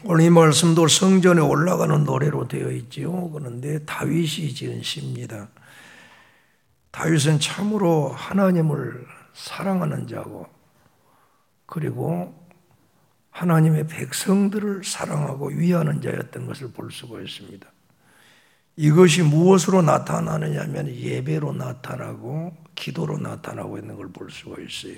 오늘 이 말씀도 성전에 올라가는 노래로 되어 있지요. 그런데 다윗이 지은 시입니다. 다윗은 참으로 하나님을 사랑하는 자고, 그리고 하나님의 백성들을 사랑하고 위하는 자였던 것을 볼 수가 있습니다. 이것이 무엇으로 나타나느냐 하면 예배로 나타나고 기도로 나타나고 있는 걸 볼 수가 있어요.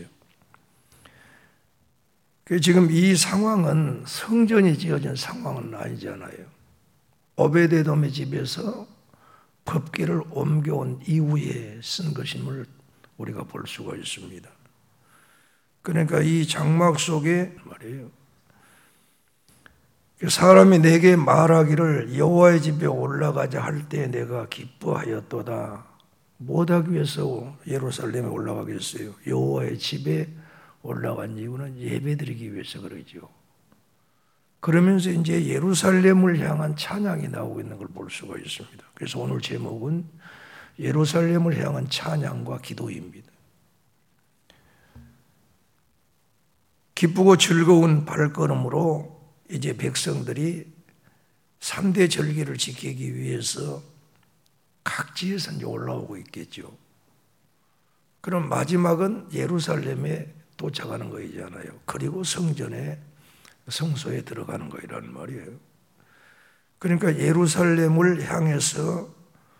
지금 이 상황은 성전이 지어진 상황은 아니잖아요. 오베데돔의 집에서 법궤를 옮겨온 이후에 쓴 것임을 우리가 볼 수가 있습니다. 그러니까 이 장막 속에 말이에요, 사람이 내게 말하기를 여호와의 집에 올라가자 할 때 내가 기뻐하였도다. 못하기 위해서 예루살렘에 올라가겠어요? 여호와의 집에 올라간 이유는 예배드리기 위해서 그러죠. 그러면서 이제 예루살렘을 향한 찬양이 나오고 있는 걸 볼 수가 있습니다. 그래서 오늘 제목은 예루살렘을 향한 찬양과 기도입니다. 기쁘고 즐거운 발걸음으로 이제 백성들이 3대 절기를 지키기 위해서 각지에서 이제 올라오고 있겠죠. 그럼 마지막은 예루살렘에 도착하는 거이잖아요. 그리고 성소에 들어가는 거이라는 말이에요. 그러니까 예루살렘을 향해서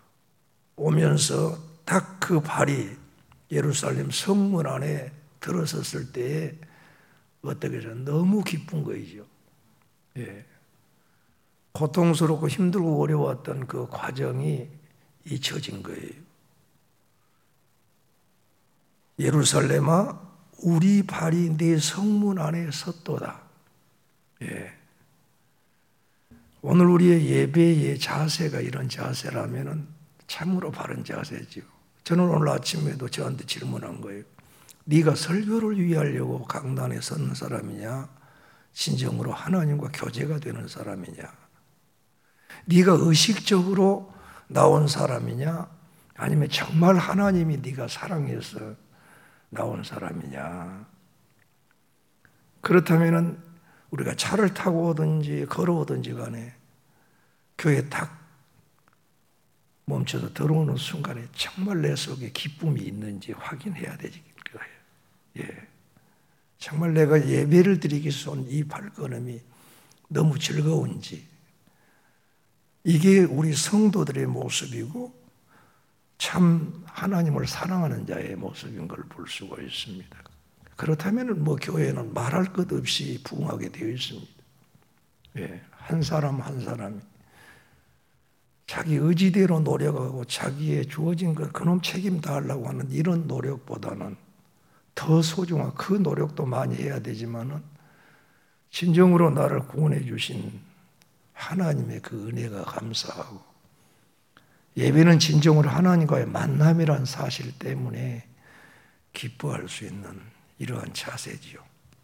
오면서 딱 그 발이 예루살렘 성문 안에 들어섰을 때에 어떻게 해서 너무 기쁜 거이죠. 예. 고통스럽고 힘들고 어려웠던 그 과정이 잊혀진 거예요. 예루살렘아, 우리 발이 네 성문 안에 섰도다. 예. 오늘 우리의 예배의 자세가 이런 자세라면 참으로 바른 자세죠. 저는 오늘 아침에도 저한테 질문한 거예요. 네가 설교를 위하려고 강단에 선 사람이냐? 진정으로 하나님과 교제가 되는 사람이냐? 네가 의식적으로 나온 사람이냐? 아니면 정말 하나님이 네가 사랑해서 나온 사람이냐? 그렇다면 우리가 차를 타고 오든지 걸어오든지 간에 교회에 딱 멈춰서 들어오는 순간에 정말 내 속에 기쁨이 있는지 확인해야 되지. 예. 정말 내가 예배를 드리기 위해서 온 이 발걸음이 너무 즐거운지, 이게 우리 성도들의 모습이고 참 하나님을 사랑하는 자의 모습인 걸 볼 수가 있습니다. 그렇다면 교회는 말할 것 없이 부흥하게 되어 있습니다. 예. 한 사람 한 사람이 자기 의지대로 노력하고 자기의 주어진 것 그놈 책임 다하려고 하는 이런 노력보다는 더 소중한 그 노력도 많이 해야 되지만은 진정으로 나를 구원해 주신 하나님의 그 은혜가 감사하고, 예배는 진정으로 하나님과의 만남이란 사실 때문에 기뻐할 수 있는 이러한 자세지요.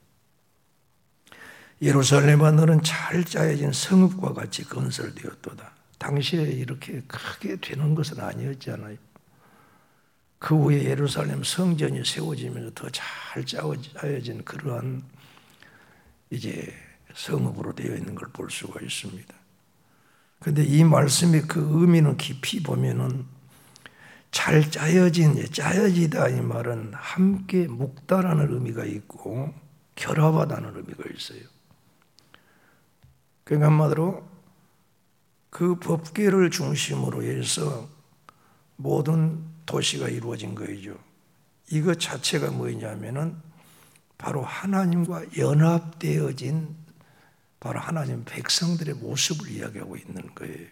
예루살렘아, 너는 잘 짜여진 성읍과 같이 건설되었도다. 당시에 이렇게 크게 되는 것은 아니었잖아요. 그 후에 예루살렘 성전이 세워지면서 더 잘 짜여진 그러한 이제 성읍으로 되어 있는 걸 볼 수가 있습니다. 그런데 이 말씀의 그 의미는 깊이 보면은 잘 짜여지다 이 말은 함께 묵다라는 의미가 있고 결합하다는 의미가 있어요. 그러니까 한마디로 그 법궤를 중심으로 해서 모든 도시가 이루어진 거죠. 이것 자체가 뭐냐면은 바로 하나님과 연합되어진 바로 하나님 백성들의 모습을 이야기하고 있는 거예요.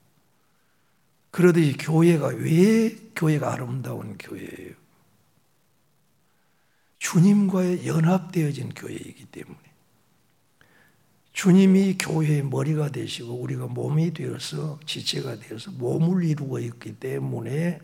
그러듯이 왜 교회가 아름다운 교회예요? 주님과의 연합되어진 교회이기 때문에, 주님이 교회의 머리가 되시고 우리가 몸이 되어서 지체가 되어서 몸을 이루고 있기 때문에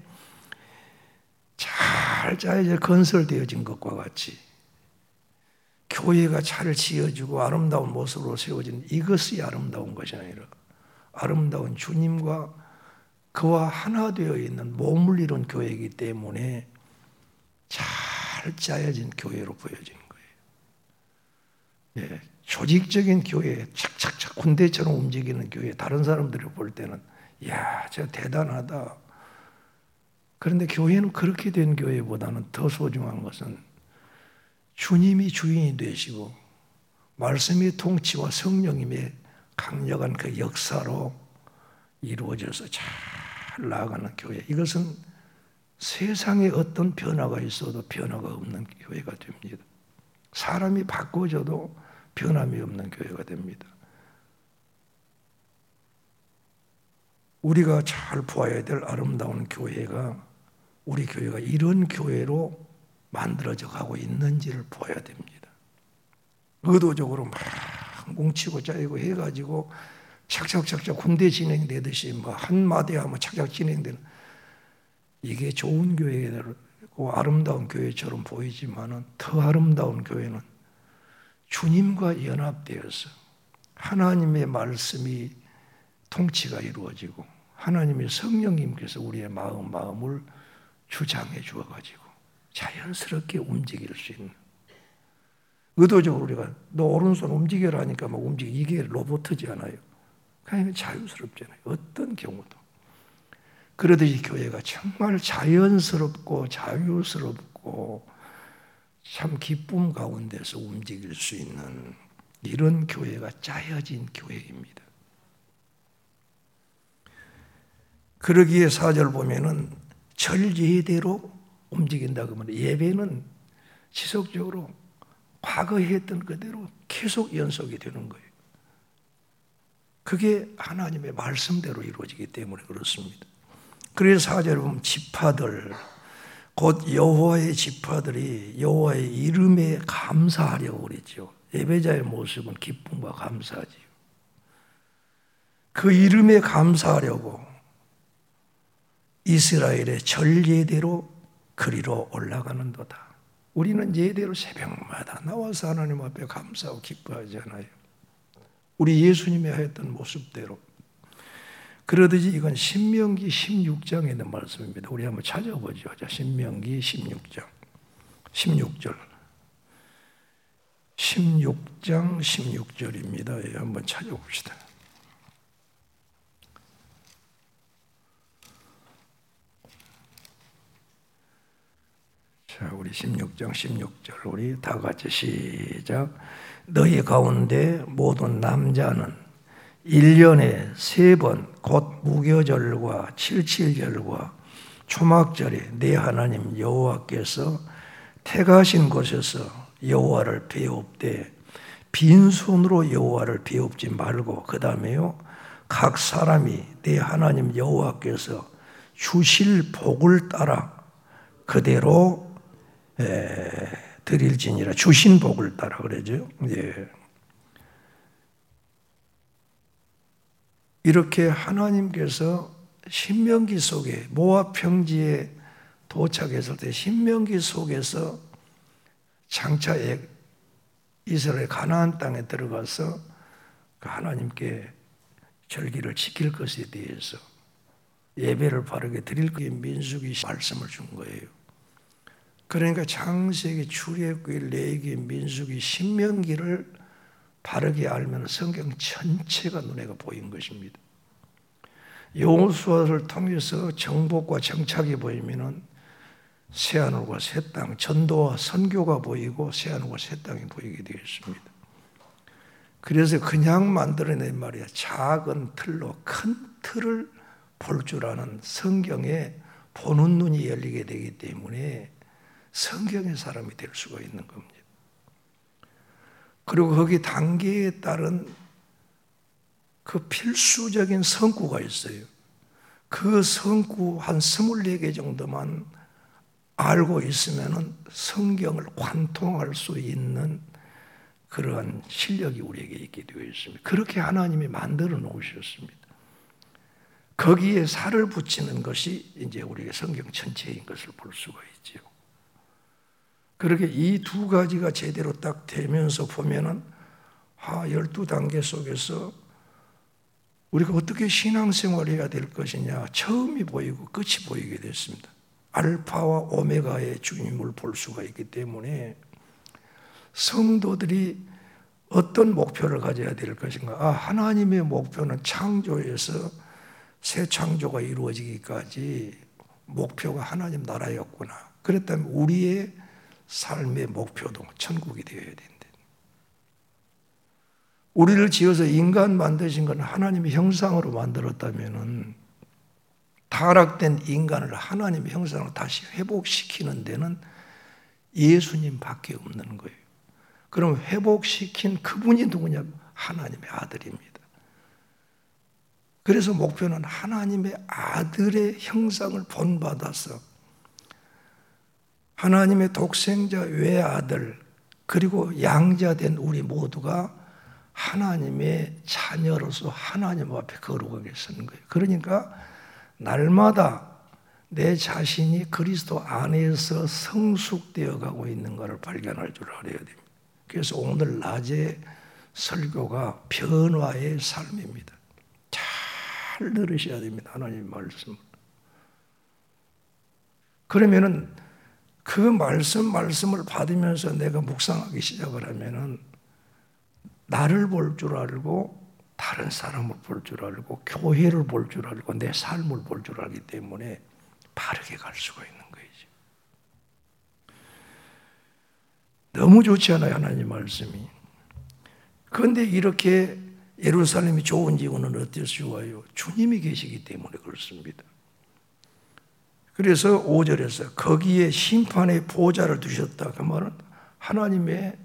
잘 짜여져 건설되어진 것과 같이 교회가 잘 지어지고 아름다운 모습으로 세워진 이것이 아름다운 것이 아니라 아름다운 주님과 그와 하나 되어 있는 몸을 이룬 교회이기 때문에 잘 짜여진 교회로 보여지는 거예요. 예, 조직적인 교회, 착착 착착착 군대처럼 움직이는 교회, 다른 사람들이 볼 때는 이야, 저 대단하다. 그런데 교회는 그렇게 된 교회보다는 더 소중한 것은 주님이 주인이 되시고 말씀의 통치와 성령님의 강력한 그 역사로 이루어져서 잘 나아가는 교회. 이것은 세상에 어떤 변화가 있어도 변화가 없는 교회가 됩니다. 사람이 바꿔져도 변함이 없는 교회가 됩니다. 우리가 잘 보아야 될 아름다운 교회가, 우리 교회가 이런 교회로 만들어져 가고 있는지를 보아야 됩니다. 의도적으로 막 뭉치고 짜이고 해가지고 착착착착 군대 진행되듯이 뭐 한마디 하면 착착 진행되는, 이게 좋은 교회고 아름다운 교회처럼 보이지만은 더 아름다운 교회는 주님과 연합되어서 하나님의 말씀이 통치가 이루어지고 하나님의 성령님께서 우리의 마음을 주장해 주어가지고 자연스럽게 움직일 수 있는, 의도적으로 우리가 너 오른손 움직여라 하니까 막 이게 로봇이지 않아요. 그냥 자유스럽잖아요. 어떤 경우도. 그러듯이 교회가 정말 자연스럽고 자유스럽고 참 기쁨 가운데서 움직일 수 있는 이런 교회가 짜여진 교회입니다. 그러기에 4절 보면은 절예대로 움직인다 그러면 예배는 지속적으로 과거에 했던 그대로 계속 연속이 되는 거예요. 그게 하나님의 말씀대로 이루어지기 때문에 그렇습니다. 그래서 4절에 보면 지파들, 곧 여호와의 지파들이 여호와의 이름에 감사하려고 그랬죠. 예배자의 모습은 기쁨과 감사지요. 그 이름에 감사하려고 이스라엘의 절예대로 그리로 올라가는도다. 우리는 예대로 새벽마다 나와서 하나님 앞에 감사하고 기뻐하잖아요. 우리 예수님이 하였던 모습대로. 그러듯이 이건 신명기 16장에 있는 말씀입니다. 우리 한번 찾아보죠. 신명기 16장 16절 16장 16절입니다. 예, 한번 찾아봅시다. 자, 우리 16장 16절 우리 다 같이 시작. 너희 가운데 모든 남자는 1년에 3번 곧 무교절과 칠칠절과 초막절에 내 하나님 여호와께서 택하신 곳에서 여호와를 배웁되 빈손으로 여호와를 배웁지 말고 그 다음에요 각 사람이 내 하나님 여호와께서 주실 복을 따라 그대로 드릴지니라. 주신 복을 따라 그러죠. 예. 이렇게 하나님께서 신명기 속에 모압 평지에 도착했을 때 신명기 속에서 장차 이스라엘 가나안 땅에 들어가서 그 하나님께 절기를 지킬 것에 대해서 예배를 바르게 드릴 것에 민수기 말씀을 준 거예요. 그러니까 창세기, 출애굽기, 레위기, 민수기, 신명기를 바르게 알면 성경 전체가 눈에 보인 것입니다. 여호수아를 통해서 정복과 정착이 보이면은 새하늘과 새 땅, 전도와 선교가 보이고 새하늘과 새 땅이 보이게 되었습니다. 그래서 그냥 만들어낸 말이야. 작은 틀로 큰 틀을 볼 줄 아는 성경에 보는 눈이 열리게 되기 때문에 성경의 사람이 될 수가 있는 겁니다. 그리고 거기 단계에 따른 그 필수적인 성구가 있어요. 그 성구 한 24개 정도만 알고 있으면 성경을 관통할 수 있는 그러한 실력이 우리에게 있게 되어 있습니다. 그렇게 하나님이 만들어 놓으셨습니다. 거기에 살을 붙이는 것이 이제 우리의 성경 전체인 것을 볼 수가 있죠. 그렇게 이 두 가지가 제대로 딱 되면서 보면은 12단계 속에서 우리가 어떻게 신앙생활을 해야 될 것이냐 처음이 보이고 끝이 보이게 됐습니다. 알파와 오메가의 주님을 볼 수가 있기 때문에 성도들이 어떤 목표를 가져야 될 것인가? 하나님의 목표는 창조에서 새 창조가 이루어지기까지 목표가 하나님 나라였구나. 그렇다면 우리의 삶의 목표도 천국이 되어야 된다. 우리를 지어서 인간 만드신 건 하나님의 형상으로 만들었다면 타락된 인간을 하나님의 형상으로 다시 회복시키는 데는 예수님밖에 없는 거예요. 그럼 회복시킨 그분이 누구냐? 하나님의 아들입니다. 그래서 목표는 하나님의 아들의 형상을 본받아서 하나님의 독생자 외아들 그리고 양자된 우리 모두가 하나님의 자녀로서 하나님 앞에 거룩하게 서는 거예요. 그러니까 날마다 내 자신이 그리스도 안에서 성숙되어 가고 있는 것을 발견할 줄 알아야 됩니다. 그래서 오늘 낮에 설교가 변화의 삶입니다. 잘 들으셔야 됩니다. 하나님의 말씀을. 그러면은 그 말씀을 받으면서 내가 묵상하기 시작을 하면은 나를 볼 줄 알고 다른 사람을 볼 줄 알고 교회를 볼 줄 알고 내 삶을 볼 줄 알기 때문에 바르게 갈 수가 있는 거예요. 너무 좋지 않아요, 하나님 말씀이. 그런데 이렇게 예루살렘이 좋은 이유는 어때서 좋아요? 주님이 계시기 때문에 그렇습니다. 그래서 5절에서 거기에 심판의 보좌를 두셨다. 그 말은 하나님의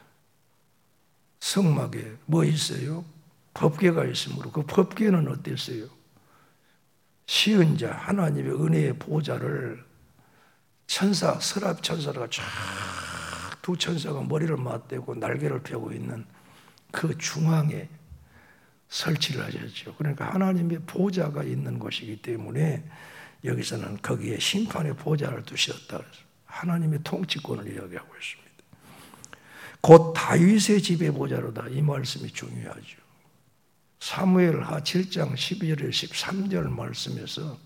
성막에 뭐 있어요? 법궤가 있으므로 그 법궤는 어땠어요? 시은 자 하나님의 은혜의 보좌를 천사, 서랍 천사가 쫙 두 천사가 머리를 맞대고 날개를 펴고 있는 그 중앙에 설치를 하셨죠. 그러니까 하나님의 보좌가 있는 곳이기 때문에 여기서는 거기에 심판의 보좌를 두셨다. 하나님의 통치권을 이야기하고 있습니다. 곧 다윗의 집의 보좌로다. 이 말씀이 중요하죠. 사무엘하 7장 12절 13절 말씀에서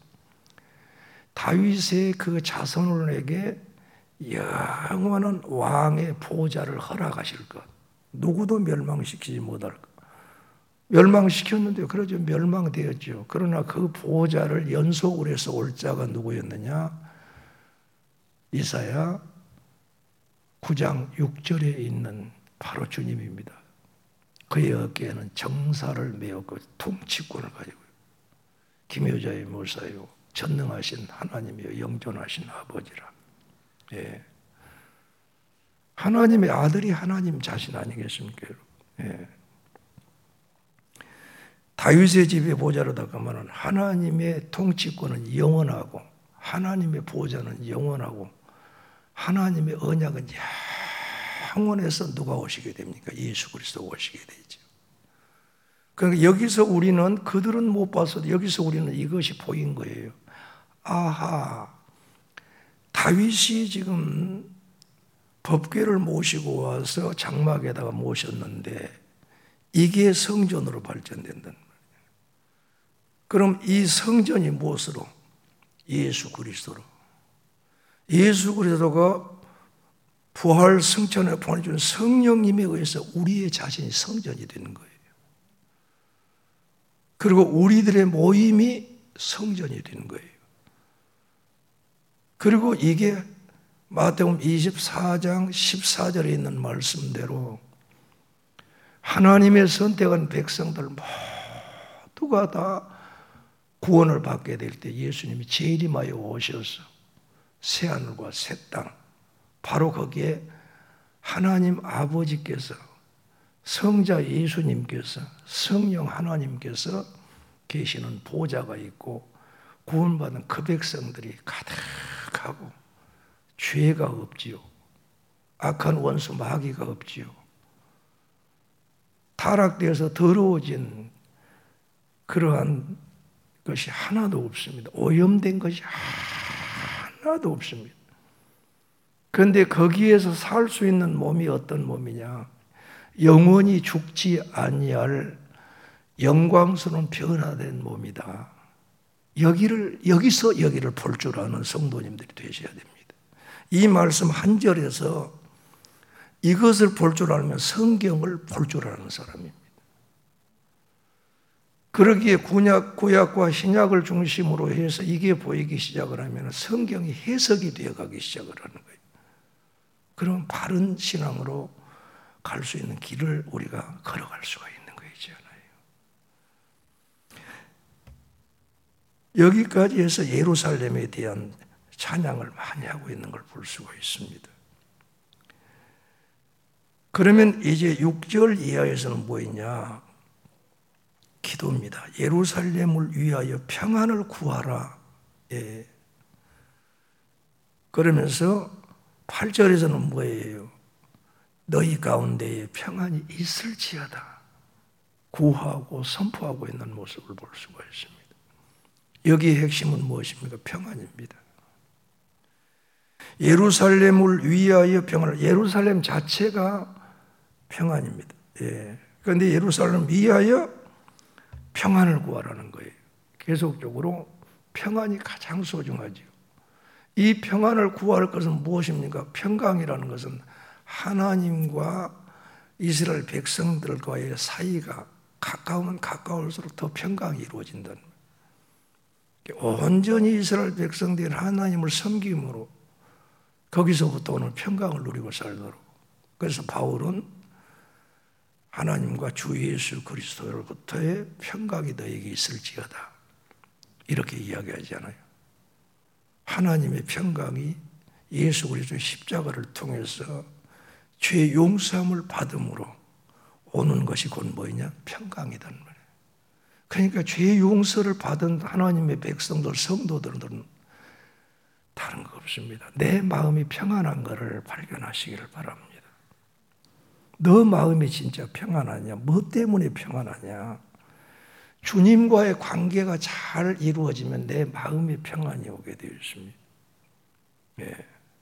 다윗의 그 자손에게 영원한 왕의 보좌를 허락하실 것. 누구도 멸망시키지 못할 것. 멸망시켰는데 그러죠. 멸망되었죠. 그러나 그 보좌를 연속으로 해서 올 자가 누구였느냐? 이사야 9장 6절에 있는 바로 주님입니다. 그의 어깨에는 정사를 메었고 통치권을 가지고 김효자의 모사요 전능하신 하나님이요 영존하신 아버지라. 예. 하나님의 아들이 하나님 자신 아니겠습니까? 예. 다윗의 집의 보좌로다가 말은 하나님의 통치권은 영원하고 하나님의 보좌는 영원하고 하나님의 언약은 영원해서 누가 오시게 됩니까? 예수 그리스도 오시게 되죠. 그러니까 여기서 우리는 그들은 못 봤어도 여기서 우리는 이것이 보인 거예요. 아하, 다윗이 지금 법궤를 모시고 와서 장막에다가 모셨는데 이게 성전으로 발전된다는 말이에요. 그럼 이 성전이 무엇으로? 예수 그리스도로. 예수 그리스도가 부활 승천을 보내준 성령님에 의해서 우리의 자신이 성전이 되는 거예요. 그리고 우리들의 모임이 성전이 되는 거예요. 그리고 이게 마태복음 24장 14절에 있는 말씀대로 하나님의 선택한 백성들 모두가 다 구원을 받게 될 때 예수님이 재림하여 오셔서 새하늘과 새 땅, 바로 거기에 하나님 아버지께서 성자 예수님께서 성령 하나님께서 계시는 보좌가 있고 구원받은 그 백성들이 가득하고 죄가 없지요. 악한 원수 마귀가 없지요. 타락되어서 더러워진 그러한 것이 하나도 없습니다. 오염된 것이 하나도 없습니다. 그런데 거기에서 살 수 있는 몸이 어떤 몸이냐? 영원히 죽지 아니할 영광스러운 변화된 몸이다. 여기서 여기를 볼 줄 아는 성도님들이 되셔야 됩니다. 이 말씀 한 절에서 이것을 볼 줄 알면 성경을 볼 줄 아는 사람입니다. 그러기에 구약과 신약을 중심으로 해서 이게 보이기 시작을 하면 성경이 해석이 되어가기 시작을 하는 거예요. 그럼 바른 신앙으로 갈 수 있는 길을 우리가 걸어갈 수가 있는 거이잖아요. 여기까지 해서 예루살렘에 대한 찬양을 많이 하고 있는 걸 볼 수가 있습니다. 그러면 이제 6절 이하에서는 뭐있냐? 기도입니다. 예루살렘을 위하여 평안을 구하라. 예. 그러면서 8절에서는 뭐예요? 너희 가운데에 평안이 있을지어다. 구하고 선포하고 있는 모습을 볼 수가 있습니다. 여기의 핵심은 무엇입니까? 평안입니다. 예루살렘을 위하여 평안을, 예루살렘 자체가 평안입니다. 예. 그런데 예루살렘 위하여 평안을 구하라는 거예요. 계속적으로 평안이 가장 소중하죠. 이 평안을 구할 것은 무엇입니까? 평강이라는 것은 하나님과 이스라엘 백성들과의 사이가 가까우면 가까울수록 더 평강이 이루어진다는 거예요. 온전히 이스라엘 백성들이 하나님을 섬김으로 거기서부터 오는 평강을 누리고 살도록. 그래서 바울은 하나님과 주 예수 그리스도로부터의 평강이 너에게 있을지어다. 이렇게 이야기하잖아요. 하나님의 평강이 예수 그리스도의 십자가를 통해서 죄 용서함을 받음으로 오는 것이 곧 뭐냐? 평강이란 말이에요. 그러니까 죄 용서를 받은 하나님의 백성들, 성도들은 다른 거 없습니다. 내 마음이 평안한 것을 발견하시기를 바랍니다. 너 마음이 진짜 평안하냐? 뭐 때문에 평안하냐? 주님과의 관계가 잘 이루어지면 내 마음의 평안이 오게 되어 있습니다. 예.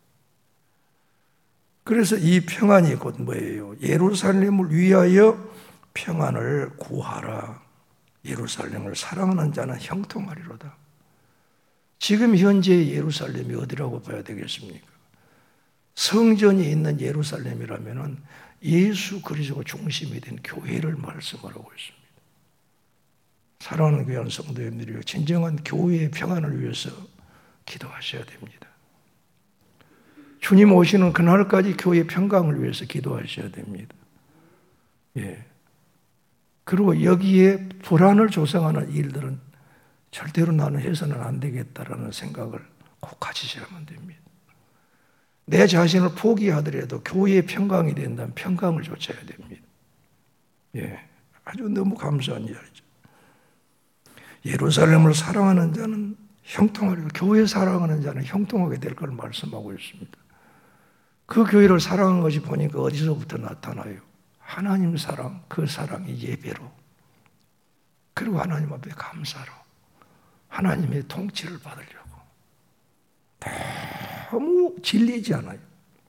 그래서 이 평안이 곧 뭐예요? 예루살렘을 위하여 평안을 구하라. 예루살렘을 사랑하는 자는 형통하리로다. 지금 현재 예루살렘이 어디라고 봐야 되겠습니까? 성전이 있는 예루살렘이라면 예수 그리스도가 중심이 된 교회를 말씀하고 있습니다. 사랑하는 귀한 성도님들이 진정한 교회의 평안을 위해서 기도하셔야 됩니다. 주님 오시는 그날까지 교회의 평강을 위해서 기도하셔야 됩니다. 예. 그리고 여기에 불안을 조성하는 일들은 절대로 나는 해서는 안 되겠다라는 생각을 꼭 가지셔야만 됩니다. 내 자신을 포기하더라도 교회의 평강이 된다면 평강을 좇아야 됩니다. 예. 아주 너무 감사한 이야기죠. 예루살렘을 사랑하는 자는 형통하리라. 교회 사랑하는 자는 형통하게 될 걸 말씀하고 있습니다. 그 교회를 사랑하는 것이 보니까 어디서부터 나타나요? 하나님 사랑, 그 사랑이 예배로, 그리고 하나님 앞에 감사로, 하나님의 통치를 받으려고. 너무 질리지 않아요.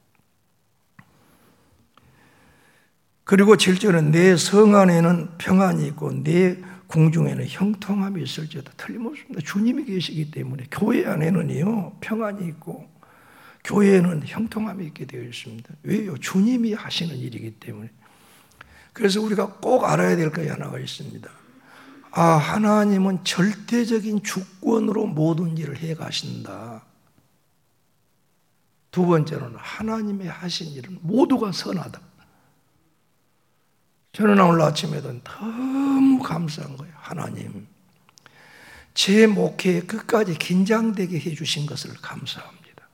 그리고 7절은 내 성 안에는 평안이 있고 내 궁중에는 형통함이 있을지어다. 틀림없습니다. 주님이 계시기 때문에 교회 안에는요 평안이 있고 교회에는 형통함이 있게 되어 있습니다. 왜요? 주님이 하시는 일이기 때문에. 그래서 우리가 꼭 알아야 될 것이 하나가 있습니다. 아, 하나님은 절대적인 주권으로 모든 일을 해 가신다. 두 번째로는 하나님의 하신 일은 모두가 선하다. 저는 오늘 아침에도 너무 감사한 거예요. 하나님, 제 목회에 끝까지 긴장되게 해주신 것을 감사합니다.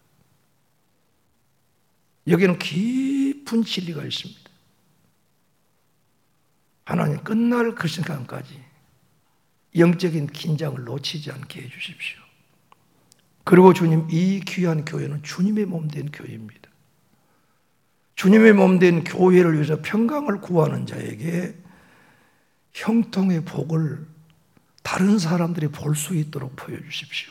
여기는 깊은 진리가 있습니다. 하나님, 끝날 그 시간까지 영적인 긴장을 놓치지 않게 해주십시오. 그리고 주님, 이 귀한 교회는 주님의 몸된 교회입니다. 주님의 몸된 교회를 위해서 평강을 구하는 자에게 형통의 복을 다른 사람들이 볼 수 있도록 보여주십시오.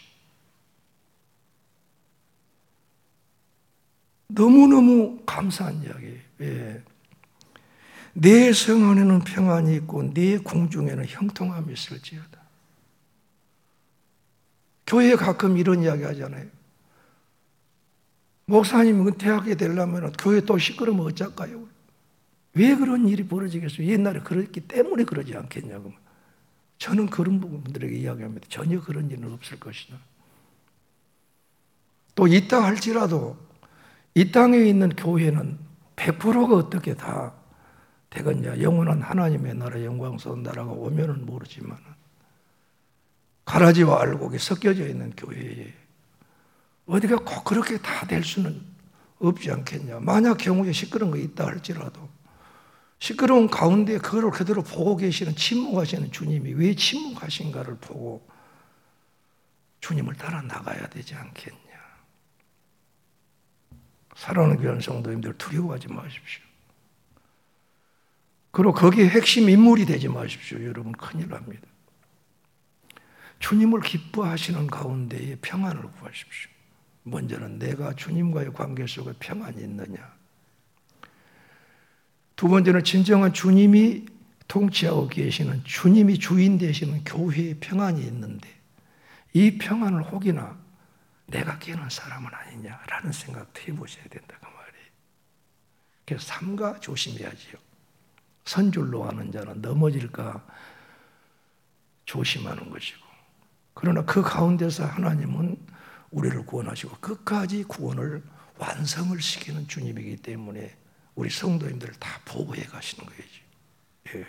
너무너무 감사한 이야기예요. 예. 내 성 안에는 평안이 있고 내 궁중에는 형통함이 있을지어다. 교회에 가끔 이런 이야기 하잖아요. 목사님 은퇴하게 되려면 교회 또 시끄러우면 어쩔까요? 왜 그런 일이 벌어지겠어요? 옛날에 그랬기 때문에 그러지 않겠냐고. 저는 그런 분들에게 이야기합니다. 전혀 그런 일은 없을 것이다. 또 있다 할지라도 이 땅에 있는 교회는 100%가 어떻게 다 되겠냐. 영원한 하나님의 나라 영광스러운 나라가 오면은 모르지만 가라지와 알곡이 섞여져 있는 교회에 어디가 꼭 그렇게 다 될 수는 없지 않겠냐. 만약 경우에 시끄러운 거 있다 할지라도 시끄러운 가운데 그걸 그대로 보고 계시는 침묵하시는 주님이 왜 침묵하신가를 보고 주님을 따라 나가야 되지 않겠냐. 사랑하는 귀한 성도님들 두려워하지 마십시오. 그리고 거기에 핵심 인물이 되지 마십시오. 여러분 큰일 납니다. 주님을 기뻐하시는 가운데에 평안을 구하십시오. 먼저는 내가 주님과의 관계 속에 평안이 있느냐. 두 번째는 진정한 주님이 통치하고 계시는 주님이 주인 되시는 교회에 평안이 있는데 이 평안을 혹이나 내가 깨는 사람은 아니냐라는 생각도 해보셔야 된다 그 말이에요. 그래서 삼가 조심해야지요. 선줄로 하는 자는 넘어질까 조심하는 것이고 그러나 그 가운데서 하나님은 우리를 구원하시고 끝까지 구원을 완성을 시키는 주님이기 때문에 우리 성도님들을 다 보호해 가시는 거예요. 예.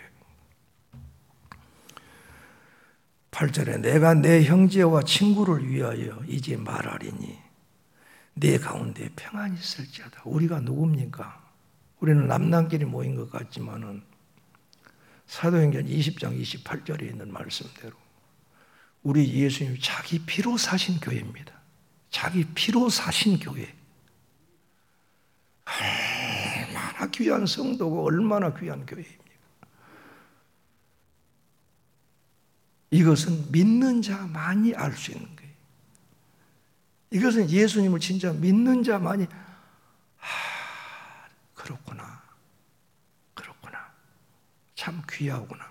8절에 내가 내 형제와 친구를 위하여 이제 말하리니 내 가운데 평안이 있을지어다. 우리가 누굽니까? 우리는 남남끼리 모인 것 같지만은 사도행전 20장 28절에 있는 말씀대로 우리 예수님이 자기 피로 사신 교회입니다. 자기 피로 사신 교회. 얼마나 귀한 성도고 얼마나 귀한 교회입니까? 이것은 믿는 자만이 알 수 있는 거예요. 이것은 예수님을 진짜 믿는 자만이 그렇구나. 그렇구나. 참 귀하구나.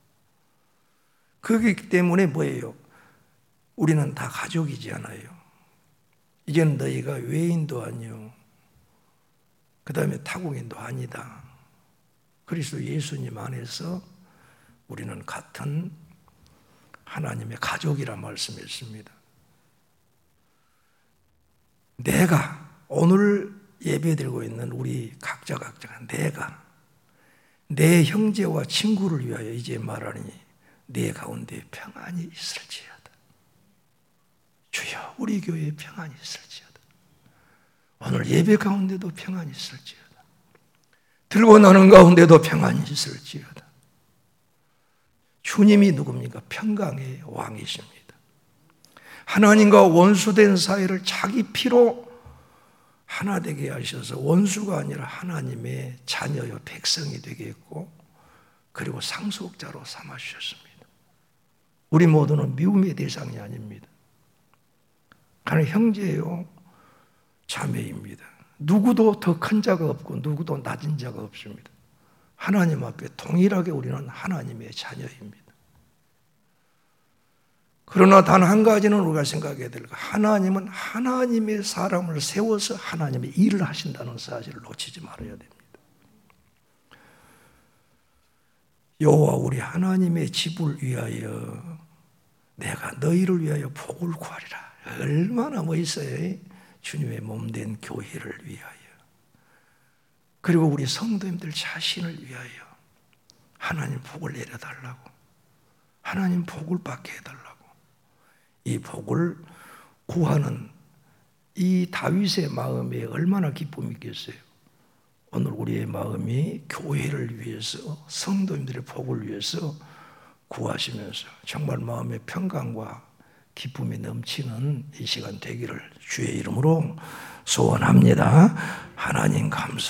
그렇기 때문에 뭐예요? 우리는 다 가족이지 않아요. 이제는 너희가 외인도 아니요. 그 다음에 타국인도 아니다. 그리스도 예수님 안에서 우리는 같은 하나님의 가족이라 말씀했습니다. 내가 오늘 예배드리고 있는 우리 각자가 내가 내 형제와 친구를 위하여 이제 말하니 내 가운데 평안이 있을지어다. 주여 우리 교회에 평안이 있을지어다. 오늘 예배 가운데도 평안이 있을지어다. 들고 나는 가운데도 평안이 있을지어다. 주님이 누굽니까? 평강의 왕이십니다. 하나님과 원수된 사이를 자기 피로 하나 되게 하셔서 원수가 아니라 하나님의 자녀여 백성이 되게 했고 그리고 상속자로 삼아주셨습니다. 우리 모두는 미움의 대상이 아닙니다. 하나님 형제요 자매입니다. 누구도 더 큰 자가 없고 누구도 낮은 자가 없습니다. 하나님 앞에 동일하게 우리는 하나님의 자녀입니다. 그러나 단 한 가지는 우리가 생각해야 될 것, 하나님은 하나님의 사람을 세워서 하나님의 일을 하신다는 사실을 놓치지 말아야 됩니다. 여호와 우리 하나님의 집을 위하여 내가 너희를 위하여 복을 구하리라. 얼마나 멋있어요. 주님의 몸된 교회를 위하여 그리고 우리 성도님들 자신을 위하여 하나님 복을 내려달라고 하나님 복을 받게 해달라고 이 복을 구하는 이 다윗의 마음에 얼마나 기쁨이 있겠어요. 오늘 우리의 마음이 교회를 위해서 성도님들의 복을 위해서 구하시면서 정말 마음의 평강과 기쁨이 넘치는 이 시간 되기를 주의 이름으로 소원합니다. 하나님 감사